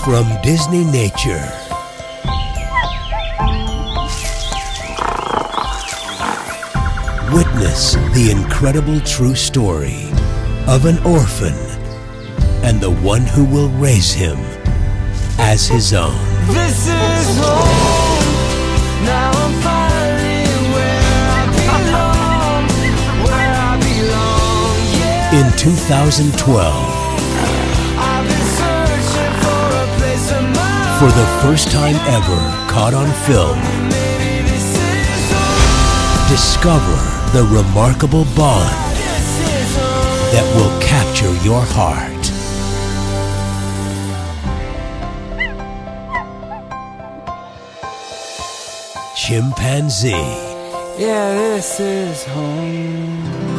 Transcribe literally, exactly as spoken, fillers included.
From Disney Nature. Witness the incredible true story of an orphan and the one who will raise him as his own. This is home. Now I'm finally where I belong, where I belong. Yeah. In two thousand twelve, I've been searching for a place of my for the first time ever caught on film, Maybe this is home. discover the remarkable bond This is home. that will capture your heart. Chimpanzee. Yeah, this is home.